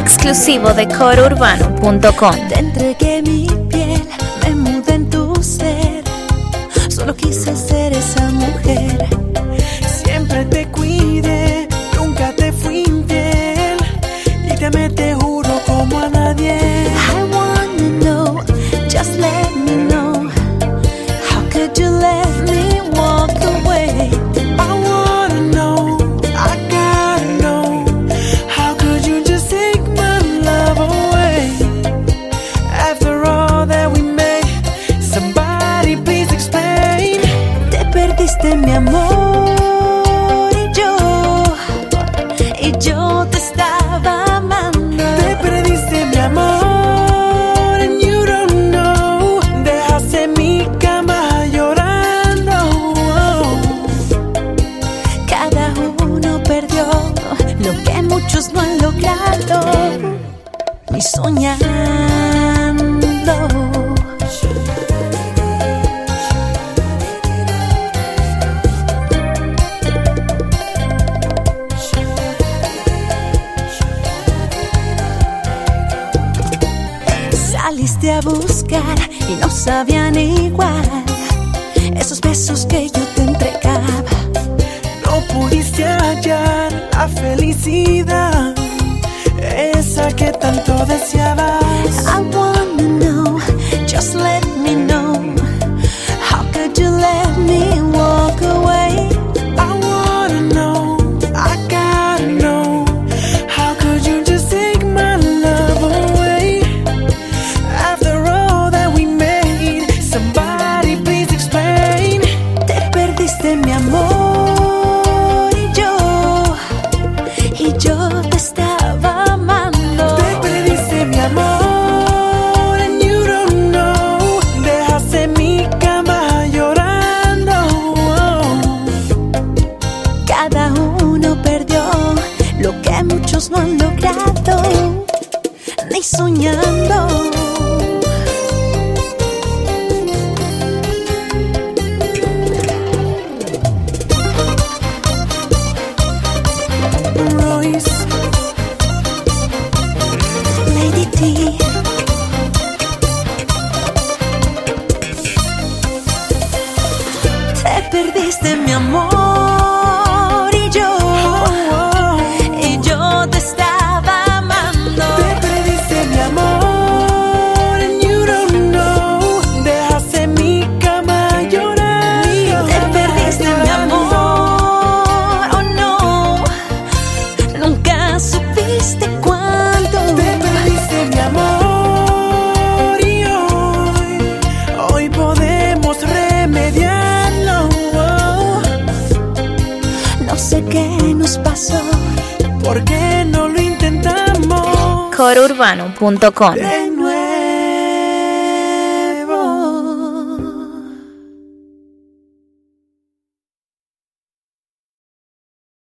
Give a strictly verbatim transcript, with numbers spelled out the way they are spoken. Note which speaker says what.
Speaker 1: exclusivo de coro urbano punto com.
Speaker 2: Te entregué mi piel, me mudé en tu ser. Solo quise ser esa mujer.
Speaker 3: Siempre te cuidé, nunca te fui infiel. Y te amé, te juro, como a nadie.
Speaker 2: I wanna know, just let me know. How could you let me walk away?
Speaker 3: I wanna know, I gotta know. How could you just take my love away? After all that we made, somebody please explain.
Speaker 2: Te perdiste mi amor y yo, y yo te estaba amando.
Speaker 3: Te perdiste mi amor and you don't know. Dejaste mi cama llorando.
Speaker 2: Cada uno perdió lo que muchos no han logrado, ni soñando. Saliste a buscar y no sabían igual esos besos que yo te entregaba.
Speaker 3: No pudiste hallar la felicidad, esa que tanto deseabas.
Speaker 2: I wanna know, just let me know. How could you let me walk away?
Speaker 3: I wanna know, I gotta know. How could you just take my love away? After all that we made, somebody please explain.
Speaker 2: Te perdiste mi amor y yo, y yo te estaba amando.
Speaker 3: Te perdiste mi amor and you don't know. Dejaste mi cama llorando.
Speaker 2: Cada uno perdió lo que muchos no han logrado, ni soñando.
Speaker 3: Royce,
Speaker 2: Lady T. Te perdiste mi amor y yo,
Speaker 3: oh,
Speaker 2: y yo te estaba amando.
Speaker 3: te perdiste mi amor and you don't know. Dejaste mi cama llorando.
Speaker 2: Te perdiste mi amor, oh no, nunca supiste cuánto.
Speaker 3: Te perdiste mi amor y hoy, hoy podemos remediarlo.
Speaker 2: No sé qué nos pasó.
Speaker 3: ¿Por qué no lo intentamos?
Speaker 1: coro urbano punto com.
Speaker 3: Te